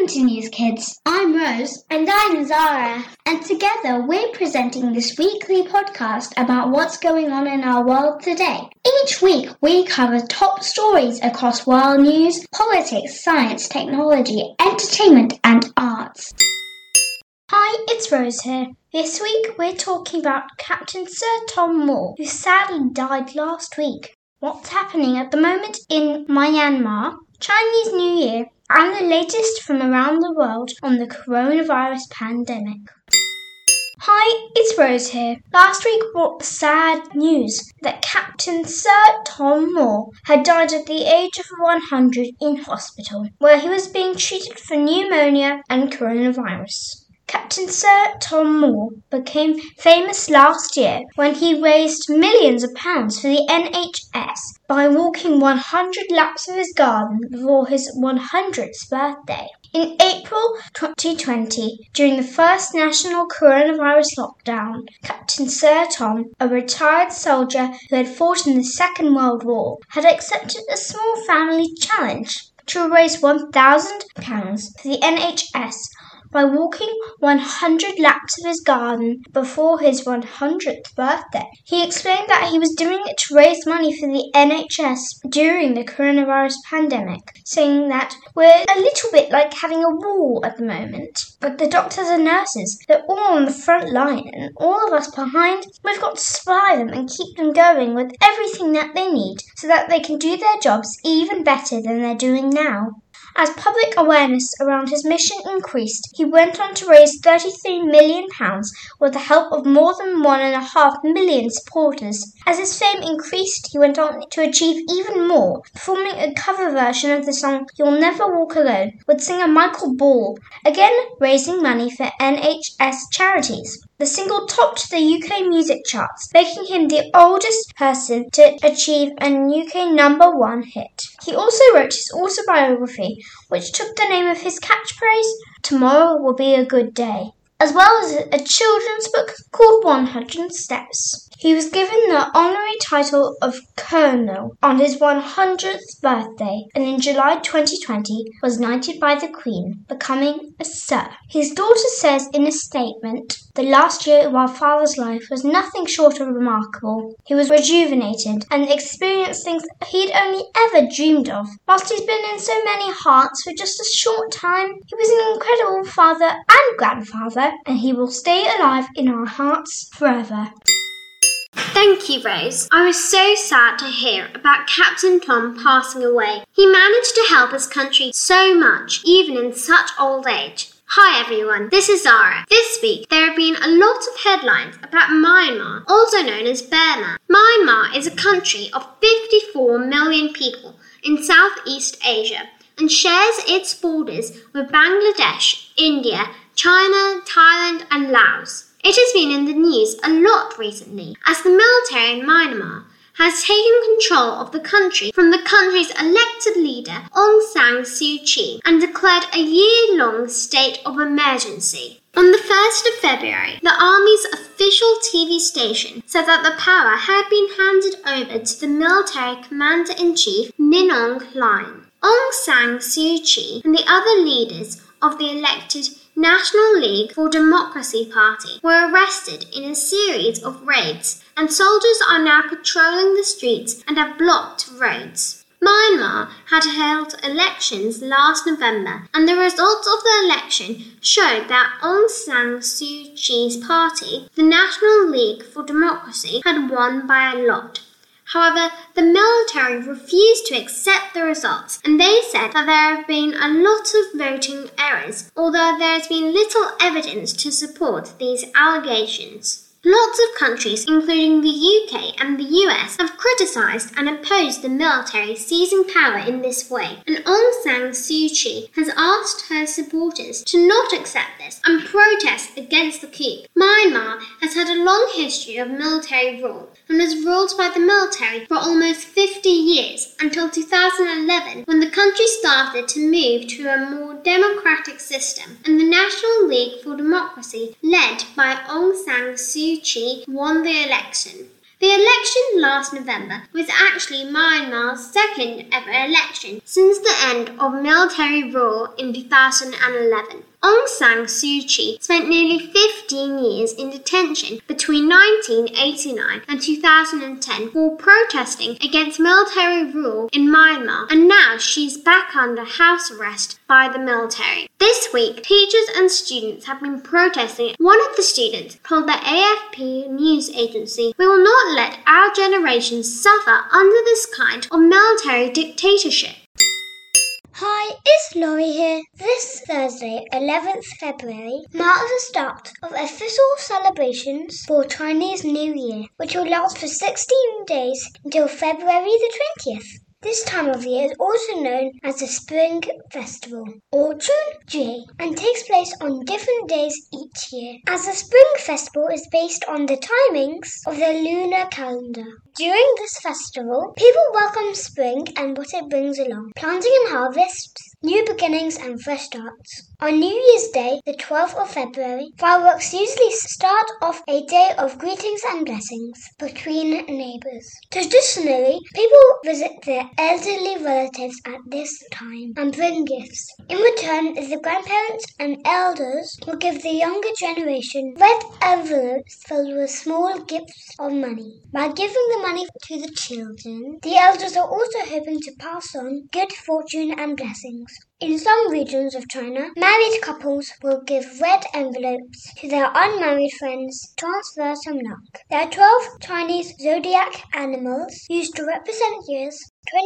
Welcome to News Kids. I'm Rose. And I'm Zara. And together we're presenting this weekly podcast about what's going on in our world today. Each week we cover top stories across world news, politics, science, technology, entertainment and arts. Hi, it's Rose here. This week we're talking about Captain Sir Tom Moore, who sadly died last week. What's happening at the moment in Myanmar, Chinese New Year, and the latest from around the world on the coronavirus pandemic. Hi, it's Rose here. Last week brought the sad news that Captain Sir Tom Moore had died at the age of 100 in hospital, where he was being treated for pneumonia and coronavirus. Captain Sir Tom Moore became famous last year when he raised millions of pounds for the NHS by walking 100 laps of his garden before his 100th birthday. In April 2020, during the first national coronavirus lockdown, Captain Sir Tom, a retired soldier who had fought in the Second World War, had accepted a small family challenge to raise £1,000 for the NHS by walking 100 laps of his garden before his 100th birthday. He explained that he was doing it to raise money for the NHS during the coronavirus pandemic, saying that we're a little bit like having a war at the moment. But the doctors and nurses, they're all on the front line, and all of us behind, we've got to supply them and keep them going with everything that they need so that they can do their jobs even better than they're doing now. As public awareness around his mission increased, he went on to raise £33 million with the help of more than 1.5 million supporters. As his fame increased, he went on to achieve even more, performing a cover version of the song You'll Never Walk Alone with singer Michael Ball, again raising money for NHS charities. The single topped the UK music charts, making him the oldest person to achieve a UK #1 hit. He also wrote his autobiography, which took the name of his catchphrase, Tomorrow Will Be a Good Day, as well as a children's book called 100 Steps. He was given the honorary title of Colonel on his 100th birthday, and in July 2020 was knighted by the Queen, becoming a Sir. His daughter says in a statement, the last year of our father's life was nothing short of remarkable. He was rejuvenated and experienced things he'd only ever dreamed of. Whilst he's been in so many hearts for just a short time, he was an incredible father and grandfather, and he will stay alive in our hearts forever. Thank you, Rose. I was so sad to hear about Captain Tom passing away. He managed to help his country so much, even in such old age. Hi everyone, this is Zara. This week there have been a lot of headlines about Myanmar, also known as Burma. Myanmar is a country of 54 million people in Southeast Asia and shares its borders with Bangladesh, India, China, Thailand and Laos. It has been in the news a lot recently as the military in Myanmar has taken control of the country from the country's elected leader Aung San Suu Kyi and declared a year-long state of emergency. On the 1st of February, the army's official TV station said that the power had been handed over to the military commander-in-chief Min Aung Hlaing. Aung San Suu Kyi and the other leaders of the elected National League for Democracy Party were arrested in a series of raids, and soldiers are now patrolling the streets and have blocked roads. Myanmar had held elections last November, and the results of the election showed that Aung San Suu Kyi's party, the National League for Democracy, had won by a lot. However, the military refused to accept the results, and they said that there have been a lot of voting errors, although there has been little evidence to support these allegations. Lots of countries, including the UK and the US, have criticised and opposed the military seizing power in this way, and Aung San Suu Kyi has asked her supporters to not accept this and protest against the coup. Myanmar has had a long history of military rule and was ruled by the military for almost 50 years, until 2011 when the country started to move to a more democratic system, and the National League for Democracy, led by Aung San Suu Kyi, won the election. The election last November was actually Myanmar's second ever election since the end of military rule in 2011. Aung San Suu Kyi spent nearly 15 years in detention between 1989 and 2010 for protesting against military rule in Myanmar, and now she's back under house arrest by the military. This week, teachers and students have been protesting. One of the students told the AFP news agency, "We will not let our generation suffer under this kind of military dictatorship." Hi, it's Laurie here. This Thursday, 11th February, marks the start of official celebrations for Chinese New Year, which will last for 16 days until February the 20th. This time of year is also known as the Spring Festival, or Chunjie, and takes place on different days each year, as the Spring Festival is based on the timings of the lunar calendar. During this festival, people welcome spring and what it brings along, planting and harvests, new beginnings and fresh starts. On New Year's Day, the 12th of February, fireworks usually start off a day of greetings and blessings between neighbours. Traditionally, people visit their elderly relatives at this time and bring gifts. In return, the grandparents and elders will give the younger generation red envelopes filled with small gifts of money. By giving the money to the children, the elders are also hoping to pass on good fortune and blessings. In some regions of China, married couples will give red envelopes to their unmarried friends to transfer some luck. There are 12 Chinese zodiac animals used to represent years.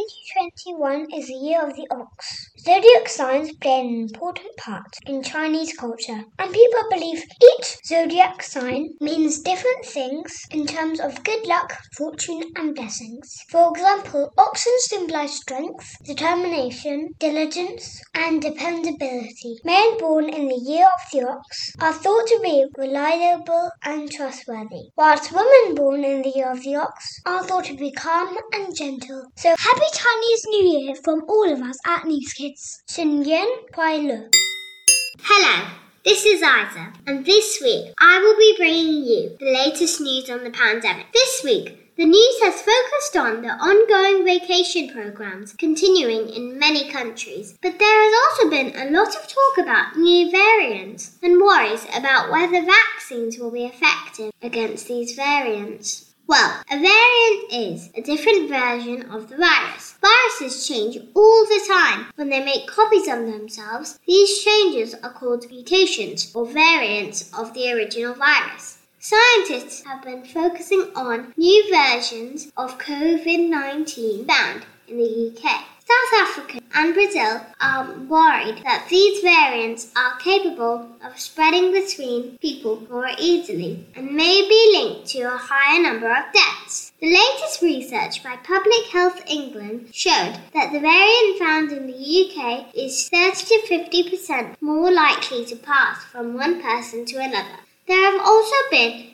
2021 is the year of the ox. Zodiac signs play an important part in Chinese culture, and people believe each zodiac sign means different things in terms of good luck, fortune, and blessings. For example, oxen symbolize strength, determination, diligence, and dependability. Men born in the year of the ox are thought to be reliable and trustworthy, whilst women born in the year of the ox are thought to be calm and gentle. So happy Chinese New Year from all of us at News Kids. Xin Yan Kuai Le. Hello, this is Isa, and this week I will be bringing you the latest news on the pandemic. This week, the news has focused on the ongoing vacation programs continuing in many countries, but there has also been a lot of talk about new variants and worries about whether vaccines will be effective against these variants. Well, a variant is a different version of the virus. Viruses change all the time when they make copies of themselves. These changes are called mutations or variants of the original virus. Scientists have been focusing on new versions of COVID-19 found in the UK. South Africa and Brazil are worried that these variants are capable of spreading between people more easily and may be linked to a higher number of deaths. The latest research by Public Health England showed that the variant found in the UK is 30 to 50% more likely to pass from one person to another. There have also been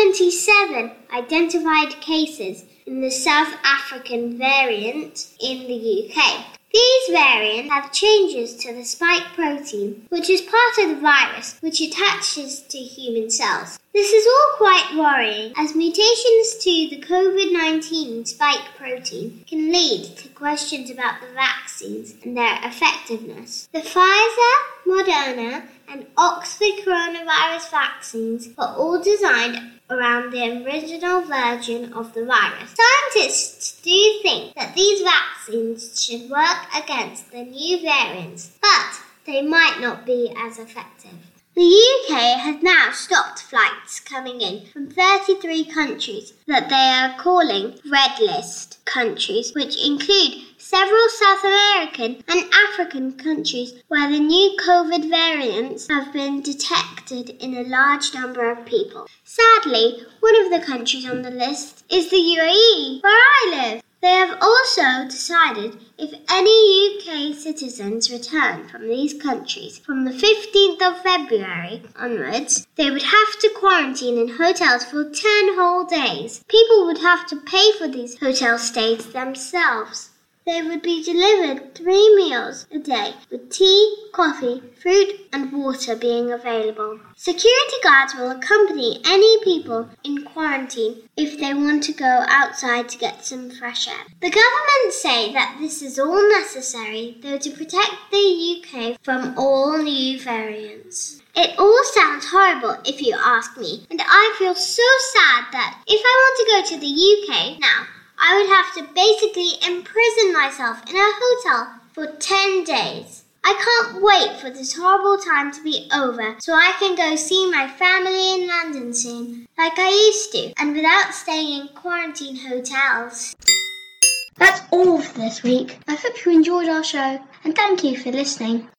77 identified cases in the South African variant in the UK. These variants have changes to the spike protein, which is part of the virus which attaches to human cells. This is all quite worrying, as mutations to the COVID-19 spike protein can lead to questions about the vaccines and their effectiveness. The Pfizer, Moderna, and Oxford coronavirus vaccines were all designed around the original version of the virus. Scientists do think that these vaccines should work against the new variants, but they might not be as effective. The UK has now stopped flights coming in from 33 countries that they are calling Red List countries, which include several South American and African countries where the new COVID variants have been detected in a large number of people. Sadly, one of the countries on the list is the UAE, where I live. They have also decided if any UK citizens return from these countries from the 15th of February onwards, they would have to quarantine in hotels for 10 whole days. People would have to pay for these hotel stays themselves. They would be delivered 3 meals a day, with tea, coffee, fruit and water being available. Security guards will accompany any people in quarantine if they want to go outside to get some fresh air. The government say that this is all necessary, though, to protect the UK from all new variants. It all sounds horrible if you ask me, and I feel so sad that if I want to go to the UK now, I would have to basically imprison myself in a hotel for 10 days. I can't wait for this horrible time to be over so I can go see my family in London soon, like I used to, and without staying in quarantine hotels. That's all for this week. I hope you enjoyed our show, and thank you for listening.